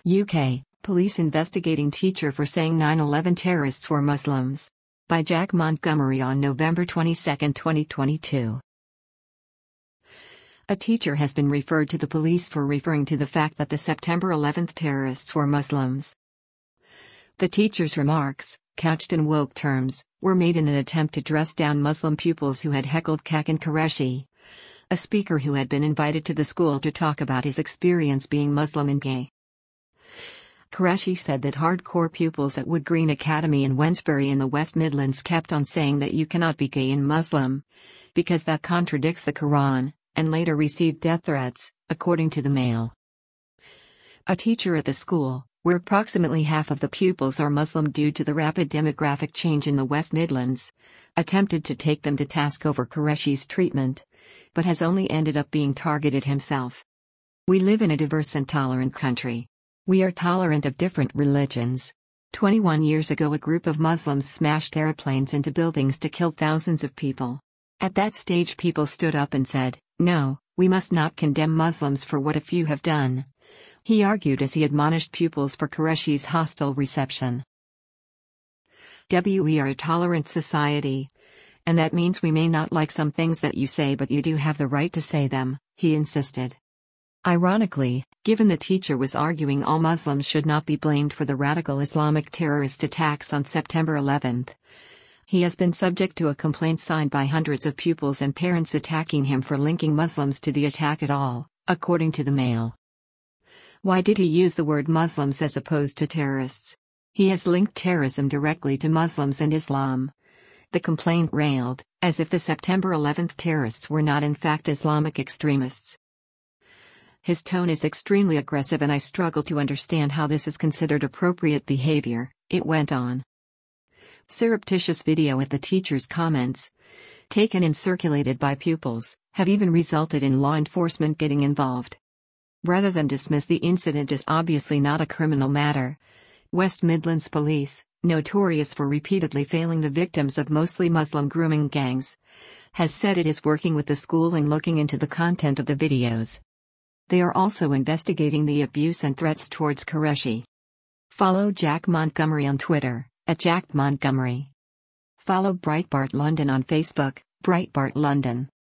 UK, police investigating teacher for saying 9/11 terrorists were Muslims. By Jack Montgomery on November 22, 2022. A teacher has been referred to the police for referring to the fact that the September 11 terrorists were Muslims. The teacher's remarks, couched in woke terms, were made in an attempt to dress down Muslim pupils who had heckled Khakan Qureshi, a speaker who had been invited to the school to talk about his experience being Muslim and gay. Qureshi said that hardcore pupils at Wood Green Academy in Wensbury in the West Midlands kept on saying that you cannot be gay and Muslim, because that contradicts the Quran, and later received death threats, according to the Mail. A teacher at the school, where approximately half of the pupils are Muslim due to the rapid demographic change in the West Midlands, attempted to take them to task over Qureshi's treatment, but has only ended up being targeted himself. We live in a diverse and tolerant country. We are tolerant of different religions. 21 years ago, a group of Muslims smashed airplanes into buildings to kill thousands of people. At that stage, people stood up and said, "No, we must not condemn Muslims for what a few have done," he argued as he admonished pupils for Qureshi's hostile reception. We are a tolerant society, and that means we may not like some things that you say, but you do have the right to say them, he insisted. Ironically, given the teacher was arguing all Muslims should not be blamed for the radical Islamic terrorist attacks on September 11, he has been subject to a complaint signed by hundreds of pupils and parents attacking him for linking Muslims to the attack at all, according to the Mail. Why did he use the word Muslims as opposed to terrorists? He has linked terrorism directly to Muslims and Islam. The complaint railed, as if the September 11 terrorists were not in fact Islamic extremists. His tone is extremely aggressive and I struggle to understand how this is considered appropriate behavior, it went on. Surreptitious video with the teacher's comments, taken and circulated by pupils, have even resulted in law enforcement getting involved. Rather than dismiss the incident as obviously not a criminal matter, West Midlands Police, notorious for repeatedly failing the victims of mostly Muslim grooming gangs, has said it is working with the school and looking into the content of the videos. They are also investigating the abuse and threats towards Qureshi. Follow Jack Montgomery on Twitter, @JackMontgomery. Follow Breitbart London on Facebook, Breitbart London.